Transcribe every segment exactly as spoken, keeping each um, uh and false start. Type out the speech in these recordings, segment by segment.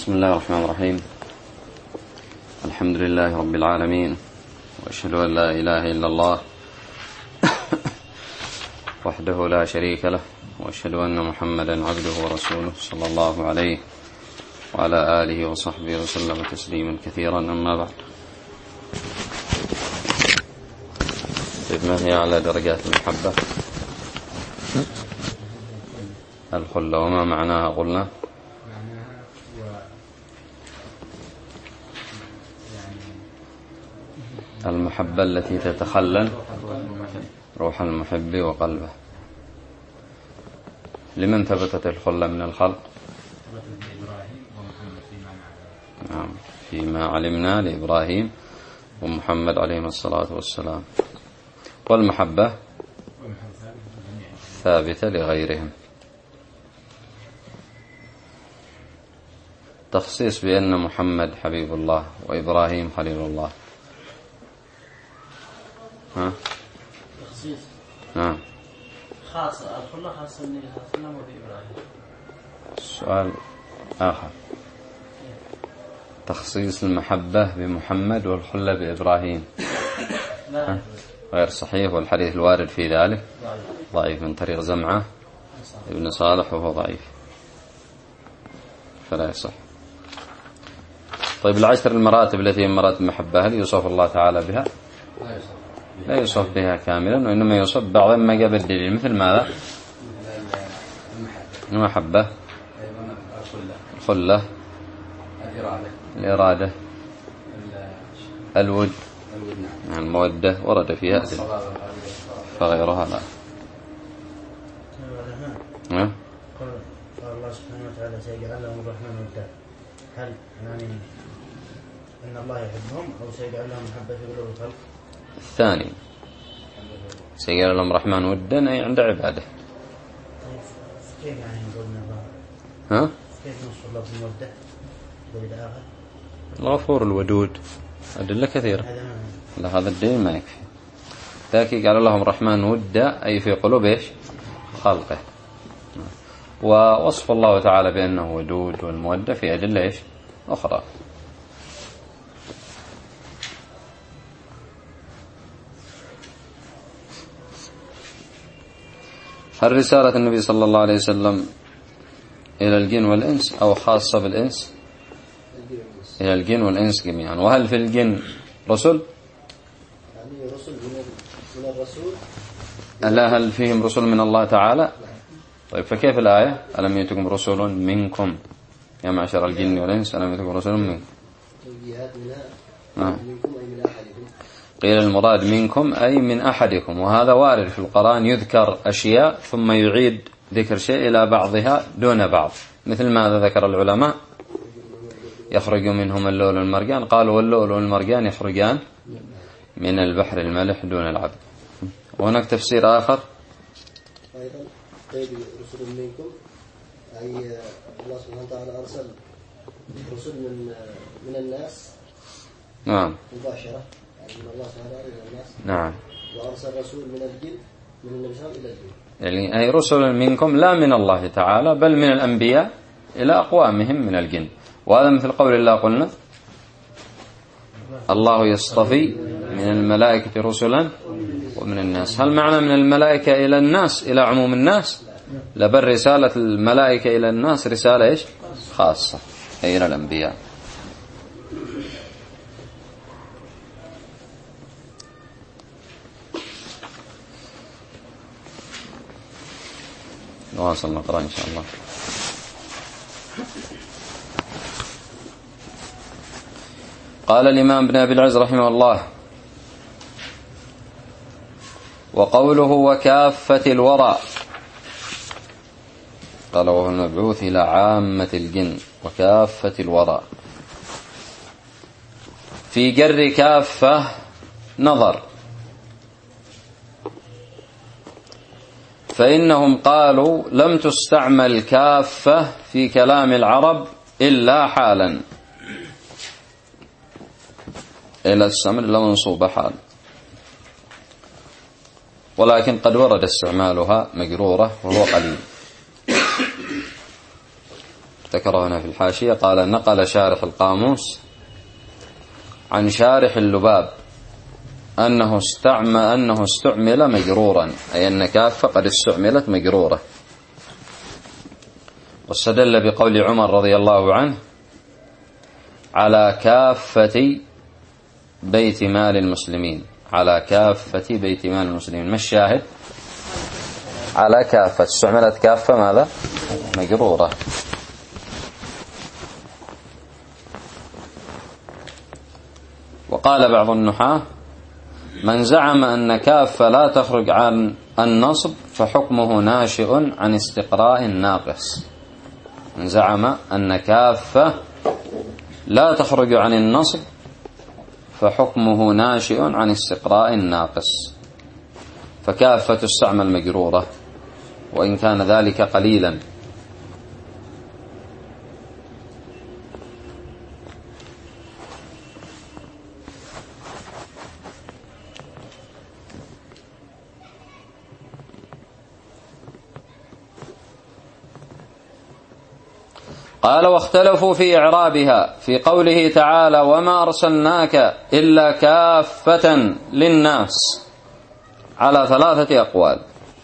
بسم الله الرحمن الرحيم. الحمد لله رب العالمين، وأشهد أن لا إله إلا الله وحده لا شريك له، وأشهد أن محمدا عبده ورسوله صلى الله عليه وعلى آله وصحبه وسلم تسليما كثيرا. أما بعد، طيب، ما هي أعلى درجات المحبة؟ الخلة. وما معناها قلنا؟ المحبة التي تتخلل روح المحب وقلبه. لمن ثبتت الخلة من الخلق؟ نعم، فيما علمنا لإبراهيم ومحمد عليهم الصلاة والسلام. والمحبة ثابتة لغيرهم. تخصيص بأن محمد حبيب الله وإبراهيم خليل الله. ها؟ تخصيص. نعم. خاصة الخلة خاصة من خاصة وبإبراهيم. السؤال آخر. تخصيص المحبة بمحمد والخلة بإبراهيم. لا. غير صحيح، والحديث الوارد في ذلك ضعيف من طريق زمعة ابن صالح وهو ضعيف فلا يصح. طيب، العشر المراتب التي هي مراتب المحبة هل يوصف الله تعالى بها؟ لا يوصف بها كاملا، وإنما يوصف بعض ما جاء بالدليل. مثل ماذا؟ المحبة، الخلة، الإرادة، الود، المودة ورد فيها أدلة، فغيرها لا. قال الله سبحانه وتعالى سيجعل لهم الرحمن ودا. هل يعني أن الله يحبهم أو سيجعل لهم محبة في قلوب الخلق؟ الثاني، سيجعل لهم الرحمن ودا أي عند عباده. كيف يعني نقول الله؟ ها؟ كيف نصف الله بالمودة؟ دليل آخر. الغفور الودود، أدلة كثيرة. لا، هذا الدليل ما يكفي. ذاك قال لهم الرحمن ودا أي في قلوب إيش؟ خلقه. ووصف الله تعالى بأنه ودود والمودة في أدلة إيش؟ أخرى. هل رسالة النبي صلى الله عليه وسلم إلى الجن والإنس أو خاصة بالإنس؟ إلى الجن والإنس جميعا. وهل في الجن رسل؟ يعني رسل من الرسول؟ ألا هل فيهم رسل من الله تعالى؟ طيب، فكيف الآية؟ ألم يأتكم رسل منكم يا معشر الجن والإنس ألم يأتكم رسل منكم؟ آه. قيل المراد منكم أي من أحدكم، وهذا وارد في القرآن، يذكر أشياء ثم يعيد ذكر شيء إلى بعضها دون بعض. مثل ماذا ذكر العلماء؟ يخرج منهم اللؤلؤ والمرجان، قالوا واللؤلؤ والمرجان يخرجان من البحر الملح دون العبد. وهناك تفسير آخر أيضا قيل رسل منكم أي الله سبحانه وتعالى أرسل رسل من من الناس. نعم، مباشرة، يعني من الله سبحانه وتعالى إلى الناس. نعم. وأرسل رسول من الجن من النبي صلى الله عليه وسلم إلى الجن. يعني أي رسل منكم لا من الله تعالى بل من الأنبياء إلى أقوامهم من الجن. وهذا مثل قول الله قلنا الله يصطفي من الملائكة رسلا ومن الناس. هل معنى من الملائكة إلى الناس إلى عموم الناس؟ لبل رسالة الملائكة إلى الناس رسالة إيش؟ خاصة، أي إلى الأنبياء. نواصل نقرأ إن شاء الله. قال الإمام ابن أبي العز رحمه الله: وقوله وكافة الورى، قال وهو المبعوث إلى عامة الجن وكافة الورى. في جر كافة نظر، فإنهم قالوا لم تستعمل كافة في كلام العرب إلا حالا، إلا تستعمل إلا منصوبة حال، ولكن قد ورد استعمالها مجرورة وهو قليل. ذكره هنا في الحاشية، قال نقل شارح القاموس عن شارح اللباب أنه استعمل أنه استعمل مجرورا، أي أن كافة قد استعملت مجرورة، واستدل بقول عمر رضي الله عنه على كافة بيت مال المسلمين، على كافة بيت مال المسلمين. ما الشاهد؟ على كافة، استعملت كافة ماذا؟ مجرورة. وقال بعض النحاة من زعم أن كافة لا تخرج عن النصب فحكمه ناشئ عن استقراء ناقص. من زعم أن كافة لا تخرج عن النصب فحكمه ناشئ عن استقراء ناقص، فكافة تستعمل مجرورة وإن كان ذلك قليلا. قال واختلفوا في إعرابها في قوله تعالى وما أرسلناك إلا كافة للناس على ثلاثة أقوال.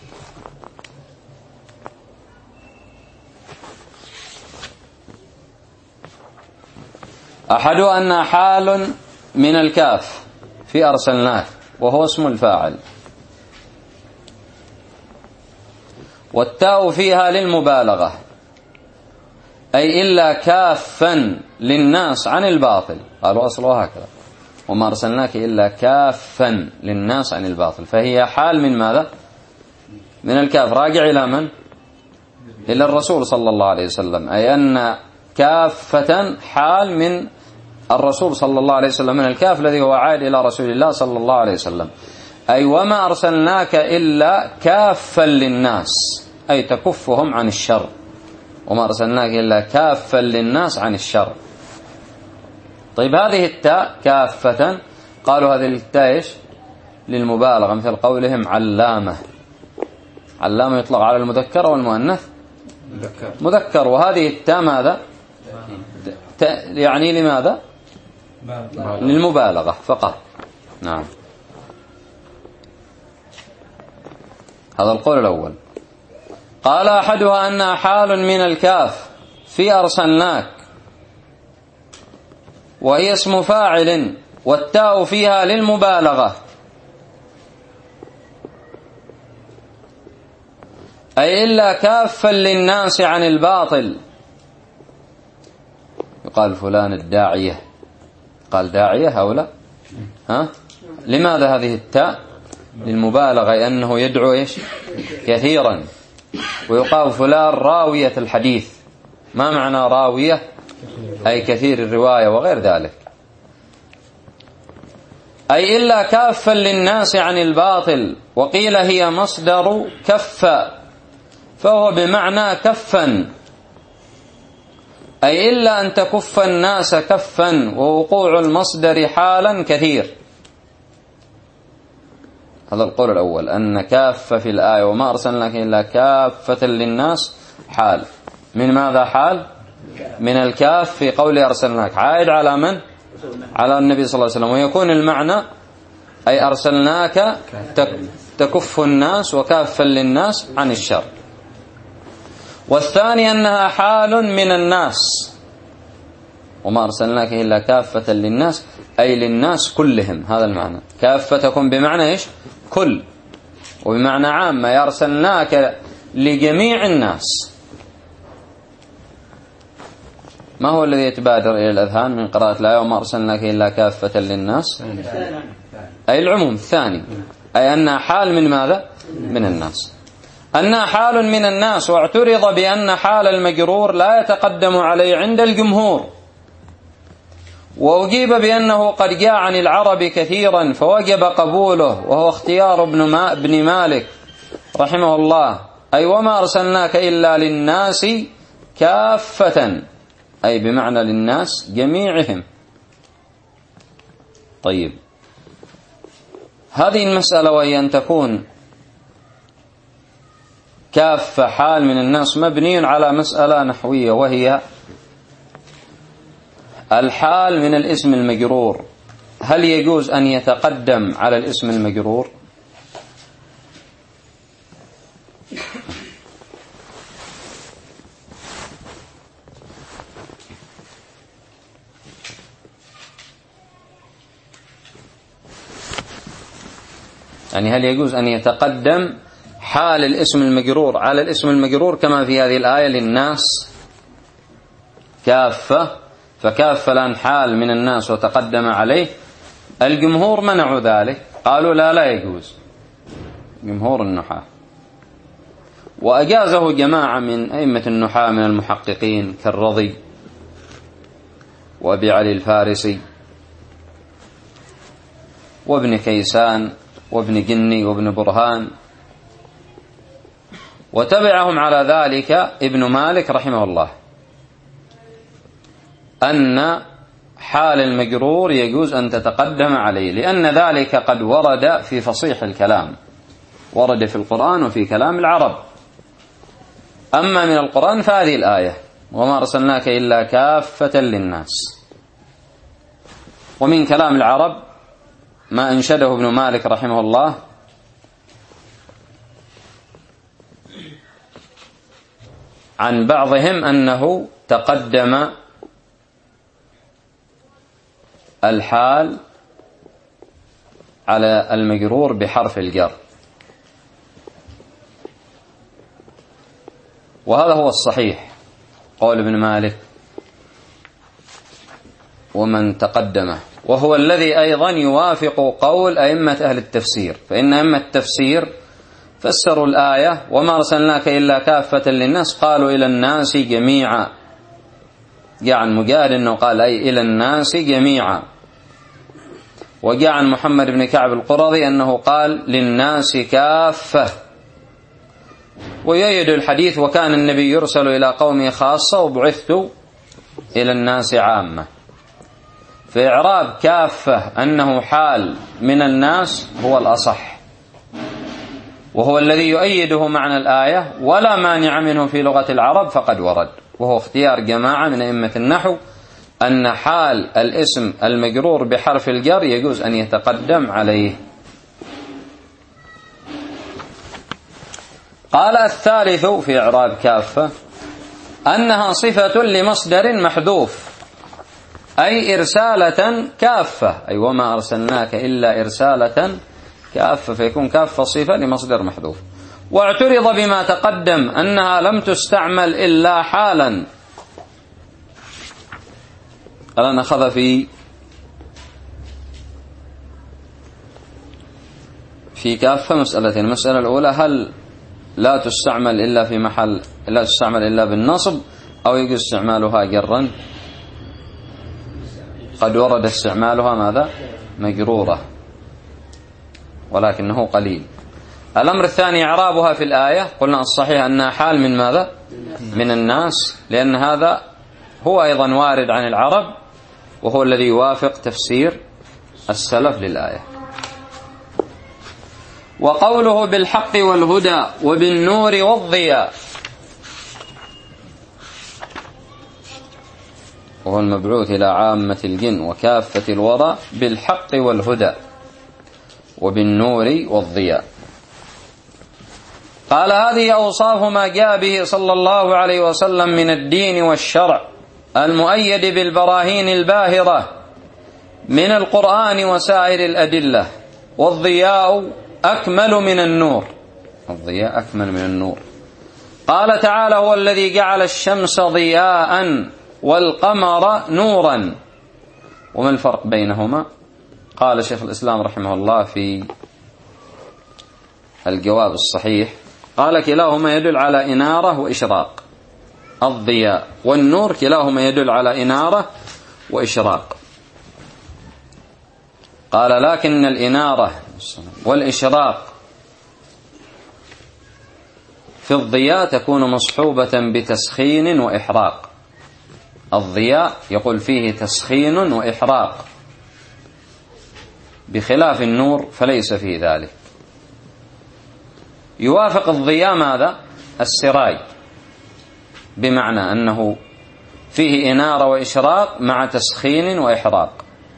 أحدها أن حال من الكاف في أرسلناك وهو اسم الفاعل، والتاء فيها للمبالغة، أي إلا كافا للناس عن الباطل. قالوا أصلها هكذا وما أرسلناك إلا كافا للناس عن الباطل، فهي حال من ماذا؟ من الكاف، راجع إلى من؟ إلى الرسول صلى الله عليه وسلم، أي أن كافة حال من الرسول صلى الله عليه وسلم، من الكاف الذي هو عائد إلى رسول الله صلى الله عليه وسلم، أي وما أرسلناك إلا كافا للناس، أي تكفهم عن الشر، وما أرسلناك إلا كافا للناس عن الشر. طيب هذه التاء كافة، قالوا هذه التاء إيش؟ للمبالغة، مثل قولهم علامة. علامة يطلق على المذكر والمؤنث مذكر, مذكر. وهذه التاء ماذا؟ يعني لماذا؟ للمبالغة فقط. نعم، هذا القول الأول. قال أحدها أنها حال من الكاف في أرسلناك وهي اسم فاعل والتاء فيها للمبالغة، أي إلا كافا للناس عن الباطل. يقال فلان الداعية، قال داعية هؤلاء، ها؟ لماذا هذه التاء؟ للمبالغة، أنه يدعو إيش؟ كثيرا. ويقال فلان راوية الحديث. ما معنى راوية؟ أي كثير الرواية وغير ذلك. أي إلا كافا للناس عن الباطل. وقيل هي مصدر كفا، فهو بمعنى كفا، أي إلا أن تكف الناس كفا، ووقوع المصدر حالا كثير. هذا القول الأول، أن كافة في الآية وما أرسلناك إلا كافة للناس حال من ماذا؟ حال من الكاف في قول أرسلناك، عائد على من؟ على النبي صلى الله عليه وسلم. ويكون المعنى أي أرسلناك تكف الناس وكافا للناس عن الشر. والثاني أنها حال من الناس، وما أرسلناك إلا كافة للناس، أي للناس كلهم. هذا المعنى، كافة تكون بمعنى إيش؟ كل، وبمعنى عام، ما يرسلناك لجميع الناس. ما هو الذي يتبادر إلى الأذهان من قراءة الآية وما أرسلناك إلا كافة للناس؟ أي العموم الثاني، أي أنها حال من ماذا؟ من الناس، أنها حال من الناس. واعترض بأن حال المجرور لا يتقدم عليه عند الجمهور، وأجيب بأنه قد جاء عن العرب كثيرا فوجب قبوله، وهو اختيار ابن, ما ابن مالك رحمه الله، أي وما أرسلناك إلا للناس كافة، أي بمعنى للناس جميعهم. طيب هذه المسألة، وهي أن تكون كافة حال من الناس مبني على مسألة نحوية، وهي الحال من الاسم المجرور هل يجوز أن يتقدم على الاسم المجرور؟ يعني هل يجوز أن يتقدم حال الاسم المجرور على الاسم المجرور كما في هذه الآية للناس كافة، فكافة الآن حال من الناس وتقدم عليه؟ الجمهور منعوا ذلك، قالوا لا لا يجوز، جمهور النحاة. وأجازه جماعة من أئمة النحاة من المحققين كالرضي وأبي علي الفارسي وابن كيسان وابن جني وابن برهان، وتبعهم على ذلك ابن مالك رحمه الله، أن حال المجرور يجوز أن تتقدم عليه، لأن ذلك قد ورد في فصيح الكلام، ورد في القرآن وفي كلام العرب. أما من القرآن فهذه الآية وما أرسلناك إلا كافة للناس، ومن كلام العرب ما أنشده ابن مالك رحمه الله عن بعضهم أنه تقدم الحال على المجرور بحرف الجر، وهذا هو الصحيح قول ابن مالك ومن تقدمه، وهو الذي أيضا يوافق قول أئمة أهل التفسير، فإن أئمة التفسير فسروا الآية وما أرسلناك إلا كافة للناس قالوا إلى الناس جميعا، جاء عن مجاهد أنه قال أي إلى الناس جميعا، وجاء عن محمد بن كعب القرظي أنه قال للناس كافة، ويؤيد الحديث وكان النبي يرسل إلى قومه خاصة وبعثت إلى الناس عامة. في إعراب كافة أنه حال من الناس هو الأصح، وهو الذي يؤيده معنى الآية ولا مانع منه في لغة العرب فقد ورد، وهو اختيار جماعة من أئمة النحو أن حال الاسم المجرور بحرف الجر يجوز أن يتقدم عليه. قال الثالث في إعراب كافة أنها صفة لمصدر محذوف، أي إرسالة كافة، أي وما أرسلناك إلا إرسالة كافة، فيكون كافة صفة لمصدر محذوف. واعترض بما تقدم أنها لم تستعمل إلا حالا. قال نأخذ في في كافة مسألتين، المسألة الأولى هل لا تستعمل إلا في محل لا تستعمل إلا بالنصب أو يجوز استعمالها جرا؟ قد ورد استعمالها ماذا؟ مجرورة، ولكنه قليل. الأمر الثاني إعرابها في الآية، قلنا الصحيح أنها حال من ماذا؟ من الناس، لأن هذا هو أيضا وارد عن العرب، وهو الذي يوافق تفسير السلف للآية. وقوله بالحق والهدى وبالنور والضياء، وهو المبعوث إلى عامة الجن وكافة الورى بالحق والهدى وبالنور والضياء. قال هذه أوصاف ما جاء به صلى الله عليه وسلم من الدين والشرع المؤيد بالبراهين الباهرة من القرآن وسائر الأدلة، والضياء أكمل من النور، الضياء أكمل من النور. قال تعالى هو الذي جعل الشمس ضياء والقمر نورا. وما الفرق بينهما؟ قال شيخ الإسلام رحمه الله في الجواب الصحيح، قال كلاهما يدل على إنارة وإشراق، الضياء والنور كلاهما يدل على إنارة وإشراق. قال لكن الإنارة والإشراق في الضياء تكون مصحوبة بتسخين وإحراق، الضياء يقول فيه تسخين وإحراق، بخلاف النور فليس فيه ذلك. يوافق الضياء ماذا؟ السراي، بمعنى أنه فيه إنارة وإشراق مع تسخين وإحراق.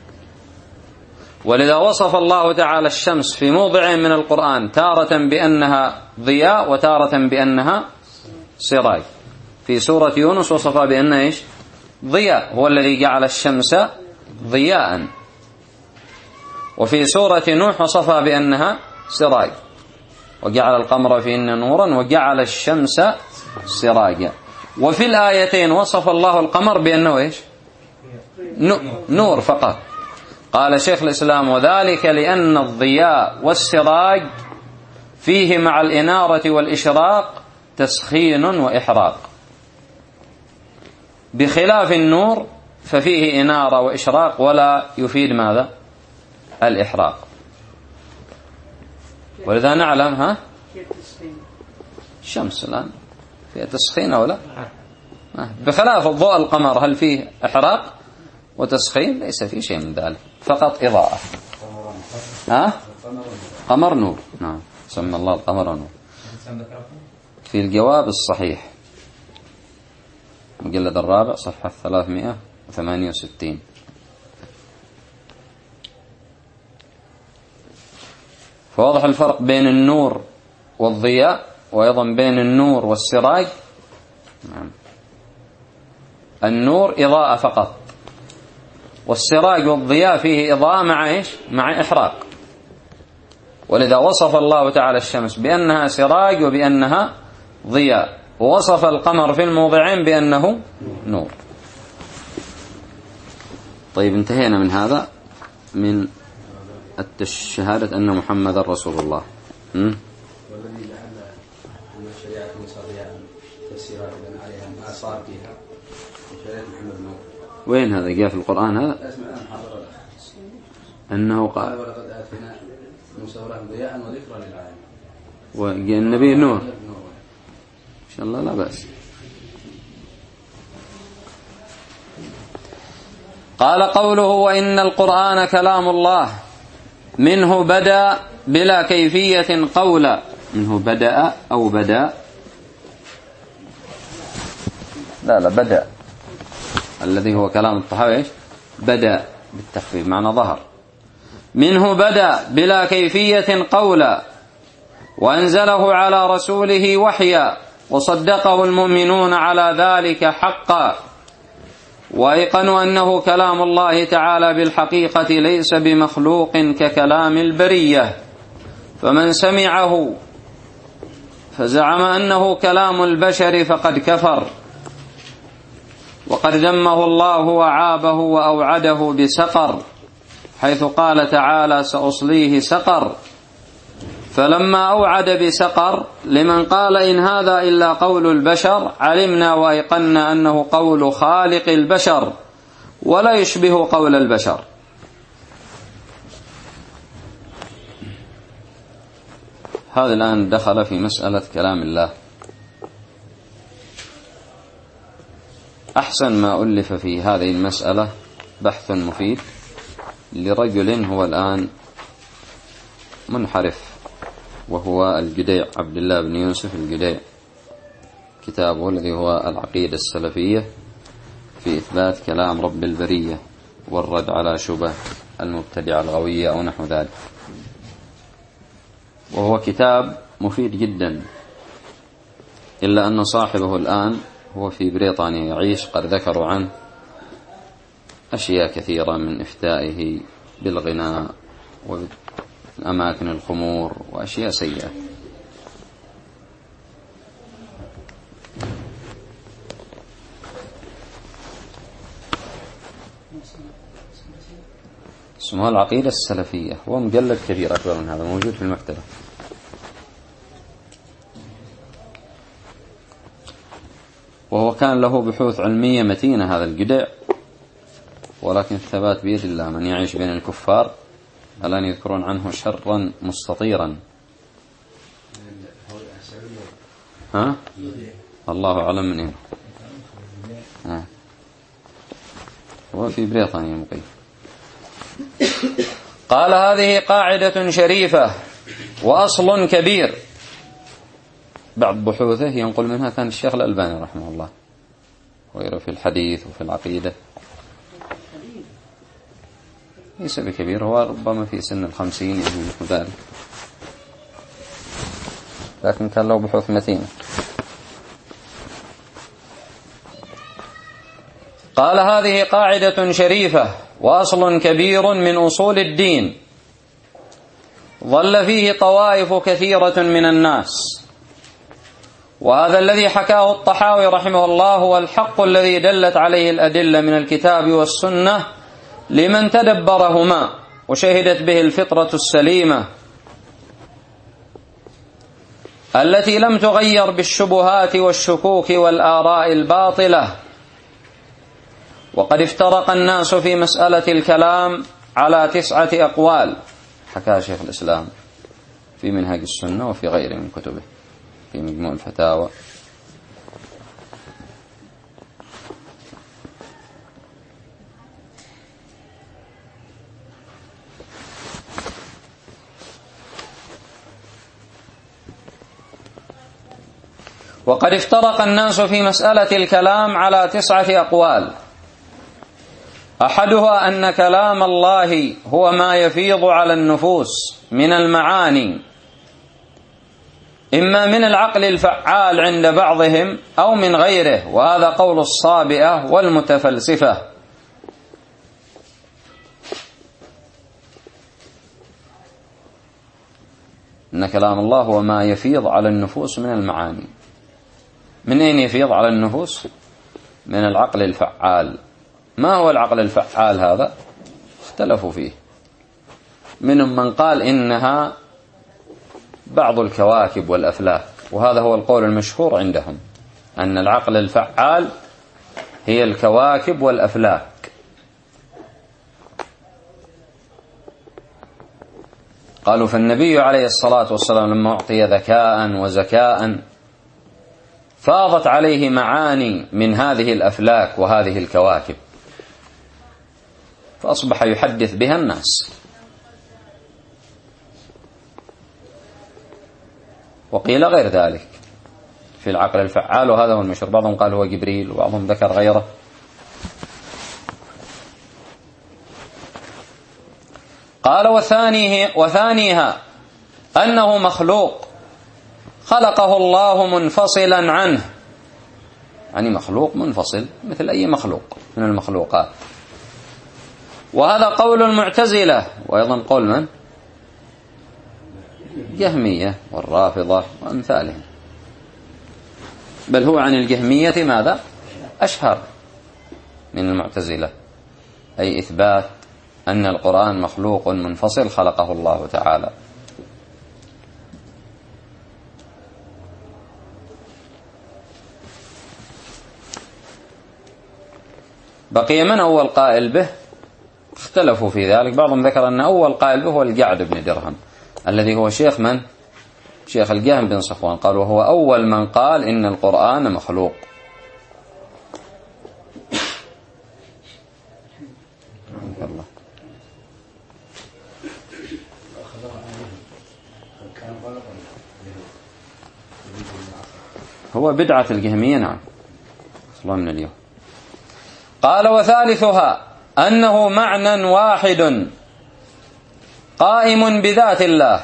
ولذا وصف الله تعالى الشمس في موضع من القرآن تارة بأنها ضياء وتارة بأنها سراي. في سورة يونس وصفها بأنها إيش؟ ضياء، هو الذي جعل الشمس ضياء. وفي سورة نوح وصفها بأنها سراي، وجعل القمر فيهن نورا وجعل الشمس سراجا. وفي الآيتين وصف الله القمر بأنه إيش؟ نور فقط. قال شيخ الإسلام: وذلك لأن الضياء والسراج فيه مع الإنارة والإشراق تسخين وإحراق، بخلاف النور ففيه إنارة وإشراق ولا يفيد ماذا؟ الإحراق. ولذا نعلم ها الشمس الآن فيها تسخين أو لا؟ بخلاف الضوء القمر هل فيه إحراق وتسخين؟ ليس فيه شيء من ذلك، فقط إضاءة. ها؟ قمر نور. نعم، سمى الله القمر نور. في الجواب الصحيح مجلد الرابع صفحة ثلاثمائة وثمانية وستين. فواضح الفرق بين النور والضياء، وأيضا بين النور والسراج. نعم. النور إضاءة فقط، والسراج والضياء فيه إضاءة مع إيش؟ مع إحراق. ولذا وصف الله تعالى الشمس بأنها سراج وبأنها ضياء، ووصف القمر في الموضعين بأنه نور. طيب، انتهينا من هذا، من الشهادة أن محمد رسول الله. م? والذي جعل أن الشريعة مصرية تسير عليها ما صار فيها شريعة محمد نور. وين هذا جاء في القرآن؟ هذا اسمع المحاضرة أنه قال: ولقد آتينا موسى ضياء وذكرى للعالمين. وجاء النبي نور إن شاء الله، لا بأس. قال قوله: وإن القرآن كلام الله منه بدأ بلا كيفية قولا. منه بدأ أو بدأ؟ لا لا بدأ، الذي هو كلام الطحاوي بدأ بالتخفيف معنى ظهر. منه بدأ بلا كيفية قولا، وأنزله على رسوله وحيا، وصدقه المؤمنون على ذلك حقا، وأيقنوا أنه كلام الله تعالى بالحقيقة ليس بمخلوق ككلام البرية. فمن سمعه فزعم أنه كلام البشر فقد كفر، وقد ذمه الله وعابه وأوعده بسقر، حيث قال تعالى: سأصليه سقر. فلما أوعد بسقر لمن قال إن هذا إلا قول البشر، علمنا وأيقنا أنه قول خالق البشر ولا يشبه قول البشر. هذا الآن دخل في مسألة كلام الله. أحسن ما ألف في هذه المسألة بحث مفيد لرجل هو الآن منحرف، وهو الجديع عبد الله بن يوسف الجديع. كتابه الذي هو العقيدة السلفية في إثبات كلام رب البرية والرد على شبه المبتدعة الغوية أو نحو ذلك. وهو كتاب مفيد جدا، إلا أن صاحبه الآن هو في بريطانيا يعيش. قد ذكروا عنه أشياء كثيرة من إفتائه بالغناء وأماكن الخمور وأشياء سيئة. اسمه العقيدة السلفية، هو مجلد كبير أكبر من هذا، موجود في المكتبة. وهو كان له بحوث علمية متينة هذا الجدع، ولكن الثبات بيد الله. من يعيش بين الكفار الآن يذكرون عنه شرا مستطيرا. ها؟ الله أعلم من إيه. ها. هو في بريطانيا مقيم. قال: هذه قاعدة شريفة وأصل كبير، بعض بحوثه ينقل منها كان الشيخ الألباني رحمه الله وغيره في الحديث وفي العقيدة. ليس بكبير، هو ربما في سن الخمسين يجوز ذلك، لكن كان له بحوث متينة. قال: هذه قاعدة شريفة وأصل كبير من أصول الدين، ضل فيه طوائف كثيرة من الناس، وهذا الذي حكاه الطحاوي رحمه الله هو الحق الذي دلت عليه الأدلة من الكتاب والسنة لمن تدبرهما وشهدت به الفطرة السليمة التي لم تغير بالشبهات والشكوك والآراء الباطلة. وقد افترق الناس في مسألة الكلام على تسعة أقوال، حكى شيخ الإسلام في منهاج السنة وفي غيره من كتبه في مجموع الفتاوى. وقد افترق الناس في مسألة الكلام على تسعة أقوال، أحدها أن كلام الله هو ما يفيض على النفوس من المعاني، إما من العقل الفعال عند بعضهم أو من غيره، وهذا قول الصابئة والمتفلسفة. أن كلام الله هو ما يفيض على النفوس من المعاني. من أين يفيض على النفوس؟ من العقل الفعال. ما هو العقل الفعال هذا؟ اختلفوا فيه، منهم من قال إنها بعض الكواكب والأفلاك، وهذا هو القول المشهور عندهم، أن العقل الفعال هي الكواكب والأفلاك. قالوا فالنبي عليه الصلاة والسلام لما أعطي ذكاء وزكاء فاضت عليه معاني من هذه الأفلاك وهذه الكواكب، فأصبح يحدث بها الناس. وقيل غير ذلك في العقل الفعال، وهذا هو المشهور. بعضهم قال هو جبريل وبعضهم ذكر غيره. قال وثانيه وثانيها أنه مخلوق خلقه الله منفصلا عنه، يعني مخلوق منفصل مثل أي مخلوق من المخلوقات. وهذا قول المعتزلة، وأيضا قول من؟ جهمية والرافضة وأمثالهم، بل هو عن الجهمية ماذا؟ أشهر من المعتزلة، أي إثبات أن القرآن مخلوق منفصل خلقه الله تعالى. بقي من أول قائل به؟ اختلفوا في ذلك. بعضهم ذكر أن أول قائل به هو الجعد بن درهم الذي هو شيخ من؟ شيخ الجهم بن صفوان. قال وهو أول من قال إن القرآن مخلوق. الله. هو بدعة الجهمية، نعم، الله من اليوم. قال وثالثها أنه معنى واحد قائم بذات الله،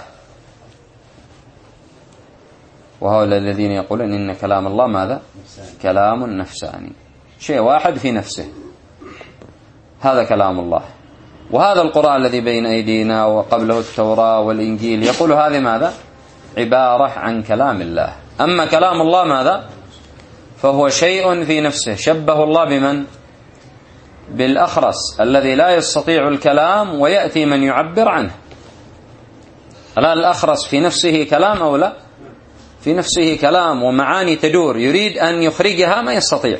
وهؤلاء الذين يقولون إن كلام الله ماذا؟ كلام نفساني، شيء واحد في نفسه، هذا كلام الله. وهذا القرآن الذي بين أيدينا وقبله التوراة والإنجيل يقول هذا ماذا؟ عبارة عن كلام الله. أما كلام الله ماذا؟ فهو شيء في نفسه. شبه الله بمن؟ بالأخرس الذي لا يستطيع الكلام ويأتي من يعبر عنه. الآن الأخرس في نفسه كلام أو لا؟ في نفسه كلام ومعاني تدور، يريد أن يخرجها ما يستطيع.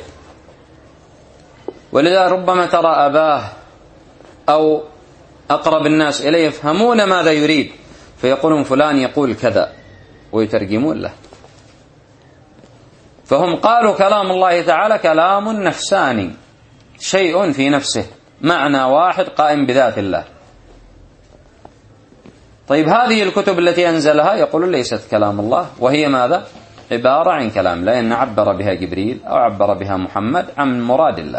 ولذا ربما ترى أباه أو أقرب الناس إليه يفهمون ماذا يريد، فيقولون فلان يقول كذا ويترجمون له. فهم قالوا كلام الله تعالى كلام نفساني، شيء في نفسه، معنى واحد قائم بذات الله. طيب هذه الكتب التي أنزلها يقولون ليست كلام الله، وهي ماذا؟ عبارة عن كلام، لأن عبر بها جبريل أو عبر بها محمد عن مراد الله.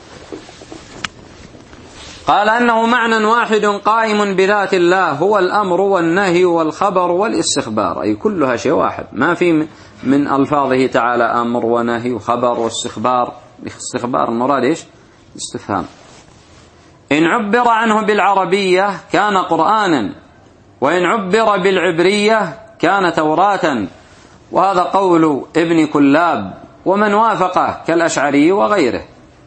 قال أنه معنى واحد قائم بذات الله، هو الأمر والنهي والخبر والاستخبار، أي كلها شيء واحد، ما في من ألفاظه تعالى أمر ونهي وخبر واستخبار. الاستخبار المراد إيش؟ استفهام. إن عبر عنه بالعربية كان قرآنا، وإن عبر بالعبرية كان توراة، وهذا قول ابن كلاب ومن وافقه كالأشعري وغيره،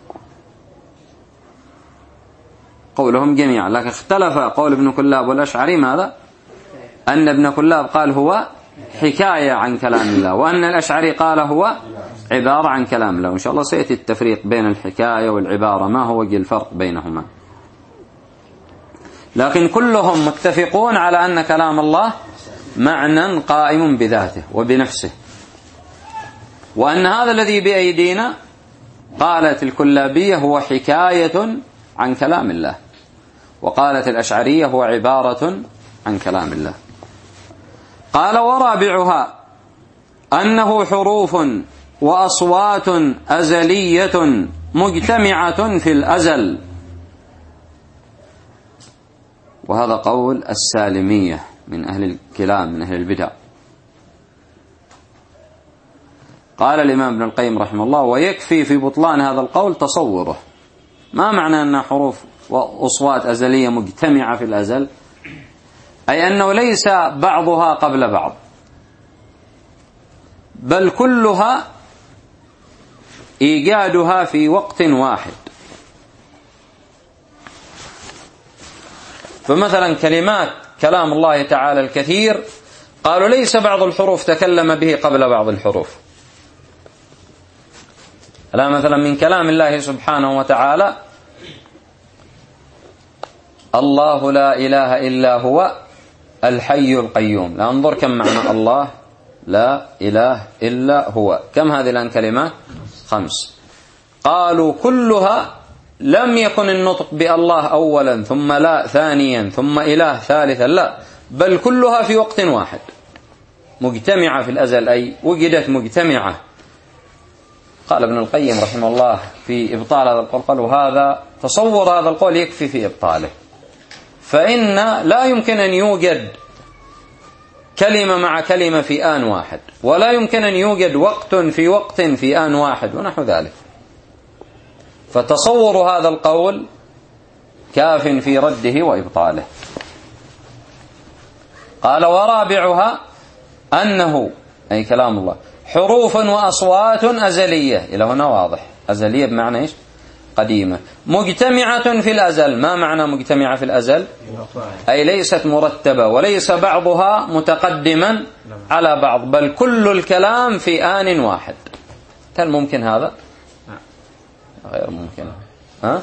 قولهم جميعا. لكن اختلف قول ابن كلاب والأشعري ماذا؟ أن ابن كلاب قال هو حكاية عن كلام الله، وأن الأشعري قال هو عبارة عن كلام الله. وإن شاء الله سيأتي التفريق بين الحكاية والعبارة، ما هو الفرق بينهما، لكن كلهم متفقون على أن كلام الله معنى قائم بذاته وبنفسه، وأن هذا الذي بأيدينا قالت الكلابية هو حكاية عن كلام الله، وقالت الأشعرية هو عبارة عن كلام الله. قال ورابعها أنه حروف وأصوات أزلية مجتمعة في الأزل، وهذا قول السالمية من أهل الكلام من أهل البدع. قال الإمام ابن القيم رحمه الله: ويكفي في بطلان هذا القول تصوره. ما معنى أن حروف وأصوات أزلية مجتمعة في الأزل؟ أي أنه ليس بعضها قبل بعض، بل كلها إيجادها في وقت واحد. فمثلا كلمات كلام الله تعالى الكثير قالوا ليس بعض الحروف تكلم به قبل بعض الحروف. لا، مثلا من كلام الله سبحانه وتعالى: الله لا إله إلا هو الحي القيوم. لا، انظر كم معنى الله لا إله إلا هو، كم هذه الآن كلمات؟ خمس. قالوا كلها لم يكن النطق بالله أولا ثم لا ثانيا ثم إله ثالثا، لا، بل كلها في وقت واحد مجتمعة في الأزل، أي وجدت مجتمعة. قال ابن القيم رحمه الله في إبطال هذا القول، قال: وهذا تصور هذا القول يكفي في إبطاله، فإن لا يمكن أن يوجد كلمة مع كلمة في آن واحد، ولا يمكن أن يوجد وقت في وقت في آن واحد، ونحو ذلك. فتصور هذا القول كاف في رده وإبطاله. قال: ورابعها أنه أي كلام الله حروف وأصوات أزلية. إلى هنا واضح، أزلية بمعنى إيش؟ قديمة. مجتمعة في الأزل. ما معنى مجتمعة في الأزل؟ أي ليست مرتبة، وليس بعضها متقدما على بعض، بل كل الكلام في آن واحد. هل ممكن هذا؟ غير ممكن. ها؟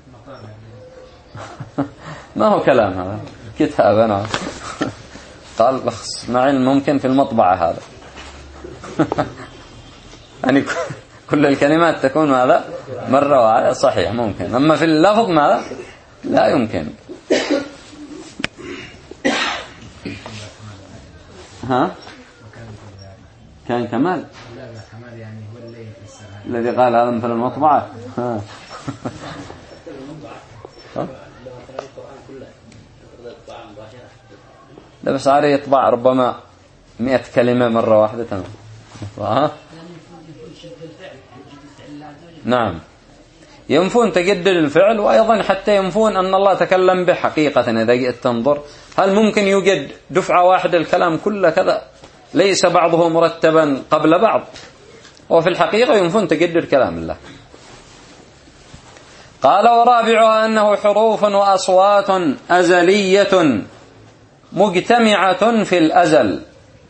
ما هو كلام هذا، كتاب أنا قال مع الممكن في المطبعة هذا يعني كل الكلمات تكون ماذا؟ مرة واحدة، صحيح ممكن، أما في اللفظ ماذا؟ لا يمكن. ها؟ كان كمال؟ لا لا، كمال يعني هو اللي يفسر الذي قال هذا مثل المطبعة. ها لا، بس عاري يطبع ربما مئة كلمة مرة واحدة. تمام. ها؟ نعم، ينفون تجدد الفعل، وأيضا حتى ينفون أن الله تكلم به حقيقة. إذا جئت تنظر، هل ممكن يوجد دفعة واحدة الكلام كله كذا ليس بعضه مرتبا قبل بعض؟ وفي الحقيقة ينفون تجدد كلام الله. قال: ورابعها أنه حروف وأصوات أزلية مجتمعة في الأزل،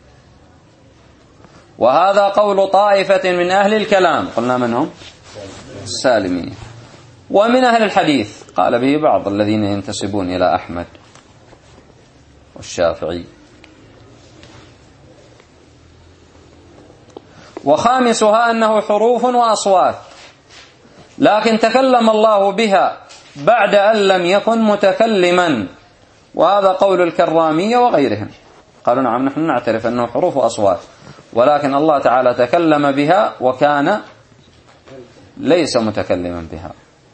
وهذا قول طائفة من أهل الكلام. قلنا منهم السالمية. ومن أهل الحديث قال به بعض الذين ينتسبون إلى أحمد والشافعي. وخامسها أنه حروف وأصوات، لكن تكلم الله بها بعد أن لم يكن متكلما، وهذا قول الكرامية وغيرهم. قالوا: نعم، نحن نعترف أنه حروف وأصوات، ولكن الله تعالى تكلم بها وكان ليس متكلما بها.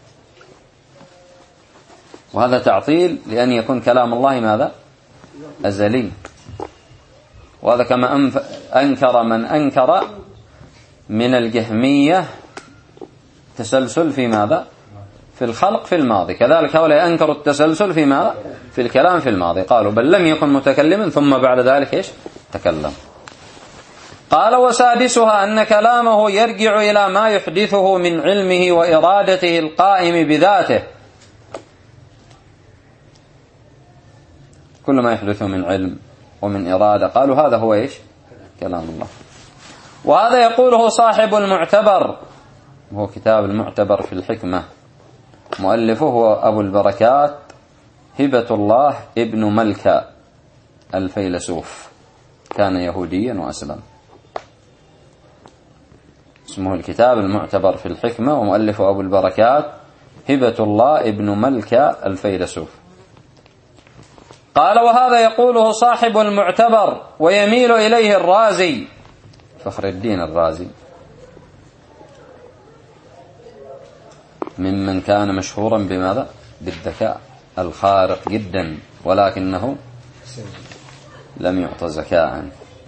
وهذا تعطيل لأن يكون كلام الله ماذا؟ أزلي. وهذا كما أنكر من أنكر من الجهمية تسلسل في ماذا؟ في الخلق في الماضي. كذلك هؤلاء أنكروا التسلسل في ماذا؟ في الكلام في الماضي. قالوا بل لم يكن متكلما ثم بعد ذلك إيش؟ تكلم. قال وسادسها أن كلامه يرجع إلى ما يحدثه من علمه وإرادته القائم بذاته. كل ما يحدثه من علم ومن إرادة قالوا هذا هو إيش؟ كلام الله. وهذا يقوله صاحب المعتبر، وهو كتاب المعتبر في الحكمة، مؤلفه هو أبو البركات هبة الله ابن ملكة الفيلسوف، كان يهوديا وأسلم. اسمه الكتاب المعتبر في الحكمة، ومؤلفه أبو البركات هبة الله ابن ملكة الفيلسوف. قال وهذا يقوله صاحب المعتبر ويميل إليه الرازي، فخر الدين الرازي، ممن كان مشهورا بماذا؟ بالذكاء الخارق جدا، ولكنه لم يعط زكاء،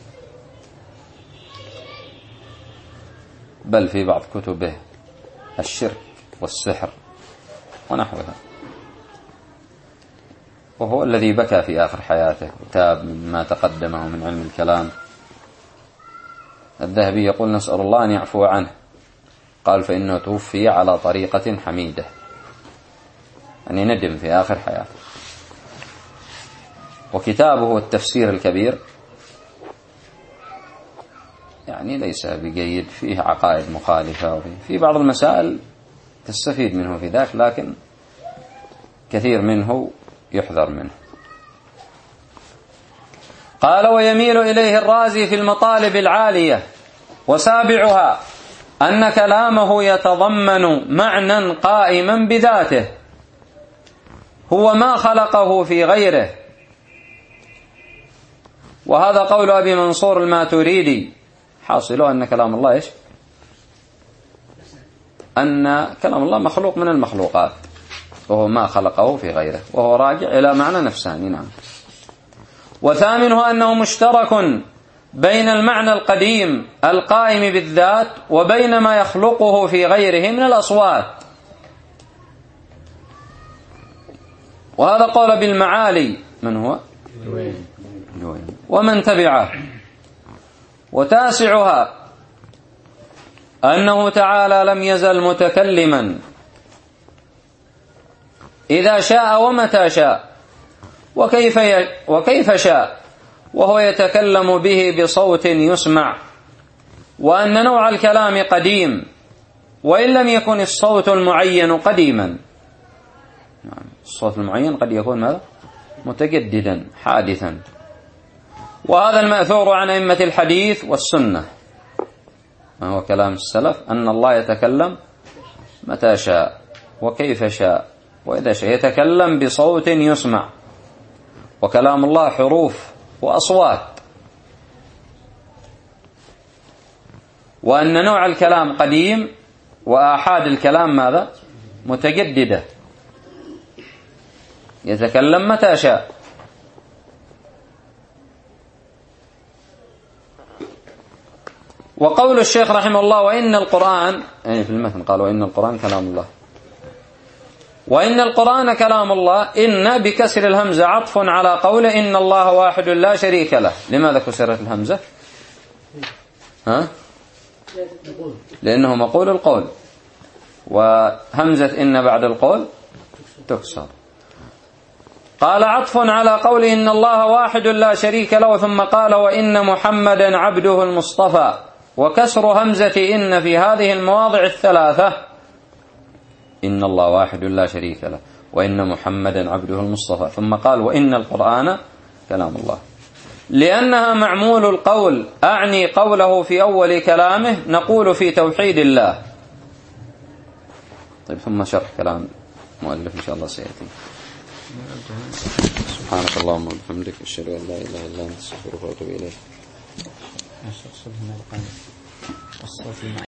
بل في بعض كتبه الشرك والسحر ونحوها. وهو الذي بكى في آخر حياته وتاب مما تقدمه من علم الكلام. الذهبي يقول نسأل الله أن يعفو عنه، قال فإنه توفي على طريقة حميدة، يعني ندم في آخر حياته. وكتابه التفسير الكبير يعني ليس بجيد، فيه عقائد مخالفة، وفيه في بعض المسائل تستفيد منه في ذاك، لكن كثير منه يحذر منه. قال ويميل إليه الرازي في المطالب العالية. وسابعها أن كلامه يتضمن معنى قائما بذاته هو ما خلقه في غيره. وهذا قول أبي منصور الماتريدي، حاصله أن كلام الله إيش؟ أن كلام الله مخلوق من المخلوقات، وهو ما خلقه في غيره، وهو راجع إلى معنى نفساني. نعم. وثامنه أنه مشترك بين المعنى القديم القائم بالذات وبين ما يخلقه في غيره من الأصوات. وهذا قول بالمعالي من هو؟ ومن تبعه. وتاسعها أنه تعالى لم يزل متكلما إذا شاء ومتى شاء وكيف وكيف شاء، وهو يتكلم به بصوت يسمع. وأن نوع الكلام قديم وإن لم يكن الصوت المعين قديما. الصوت المعين قد يكون ماذا؟ متجددا حادثا. وهذا المأثور عن أئمة الحديث والسنة، ما هو كلام السلف، أن الله يتكلم متى شاء وكيف شاء وإذا شاء، يتكلم بصوت يسمع. وكلام الله حروف وأصوات. وأن نوع الكلام قديم وآحاد الكلام ماذا؟ متجددة، يتكلم متى شاء. وقول الشيخ رحمه الله وإن القرآن، يعني في المثل قال وإن القرآن كلام الله، وإن القرآن كلام الله، إن بكسر الهمزة عطف على قول إن الله واحد لا شريك له. لماذا كسرت الهمزة؟ ها؟ لأنه مقول القول، وهمزة إن بعد القول تكسر. قال عطف على قول إن الله واحد لا شريك له، ثم قال وإن محمدا عبده المصطفى. وكسر همزة إن في هذه المواضع الثلاثة، إن الله واحد لا شريك له وإن محمدا عبده المصطفى، ثم قال وإن القرآن كلام الله، لأنها معمول القول، أعني قوله في أول كلامه نقول في توحيد الله. طيب ثم شرح كلام مؤلف إن شاء الله سيأتي. سبحانك اللهم وبحمدك أشهد أن لا إله إلا أنت أستغفرك وأتوب إليك. ايش تقصد هنا القلب؟ الصوت